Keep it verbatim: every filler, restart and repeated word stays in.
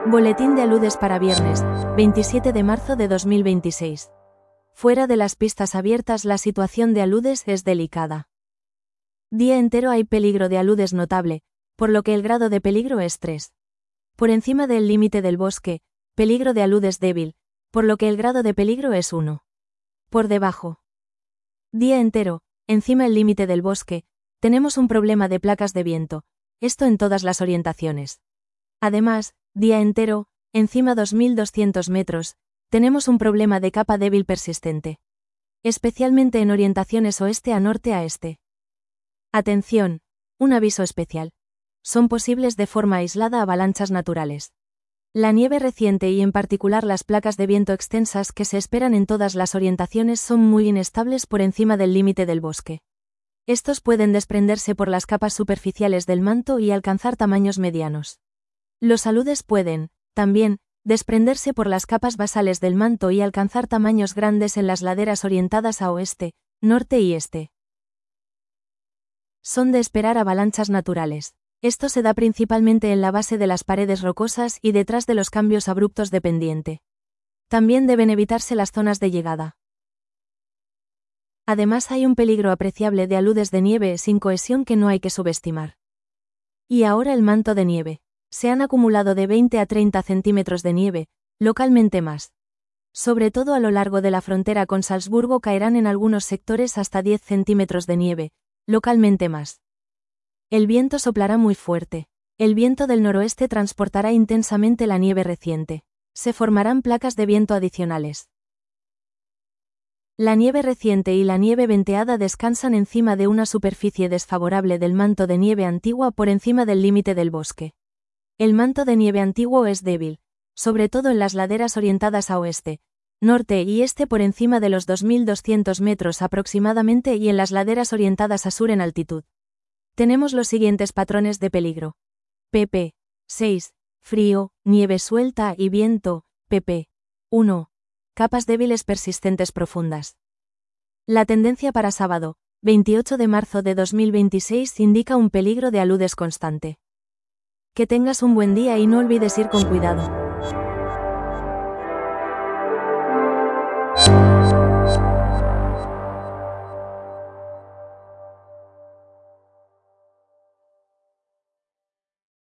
Boletín de aludes para viernes, veintisiete de marzo de dos mil veintiséis. Fuera de las pistas abiertas la situación de aludes es delicada. Día entero hay peligro de aludes notable, por lo que el grado de peligro es tres. Por encima del límite del bosque, peligro de aludes débil, por lo que el grado de peligro es uno. Por debajo. Día entero, encima el límite del bosque, tenemos un problema de placas de viento, esto en todas las orientaciones. Además, día entero, encima dos mil doscientos metros, tenemos un problema de capa débil persistente. Especialmente en orientaciones oeste a norte a este. Atención, un aviso especial. Son posibles de forma aislada avalanchas naturales. La nieve reciente y en particular las placas de viento extensas que se esperan en todas las orientaciones son muy inestables por encima del límite del bosque. Estos pueden desprenderse por las capas superficiales del manto y alcanzar tamaños medianos. Los aludes pueden, también, desprenderse por las capas basales del manto y alcanzar tamaños grandes en las laderas orientadas a oeste, norte y este. Son de esperar avalanchas naturales. Esto se da principalmente en la base de las paredes rocosas y detrás de los cambios abruptos de pendiente. También deben evitarse las zonas de llegada. Además hay un peligro apreciable de aludes de nieve sin cohesión que no hay que subestimar. Y ahora el manto de nieve. Se han acumulado de veinte a treinta centímetros de nieve, localmente más. Sobre todo a lo largo de la frontera con Salzburgo caerán en algunos sectores hasta diez centímetros de nieve, localmente más. El viento soplará muy fuerte. El viento del noroeste transportará intensamente la nieve reciente. Se formarán placas de viento adicionales. La nieve reciente y la nieve venteada descansan encima de una superficie desfavorable del manto de nieve antigua por encima del límite del bosque. El manto de nieve antiguo es débil, sobre todo en las laderas orientadas a oeste, norte y este por encima de los dos mil doscientos metros aproximadamente y en las laderas orientadas a sur en altitud. Tenemos los siguientes patrones de peligro. pp. seis. Frío, nieve suelta y viento. pp. uno. Capas débiles persistentes profundas. La tendencia para sábado, veintiocho de marzo de dos mil veintiséis indica un peligro de aludes constante. Que tengas un buen día y no olvides ir con cuidado.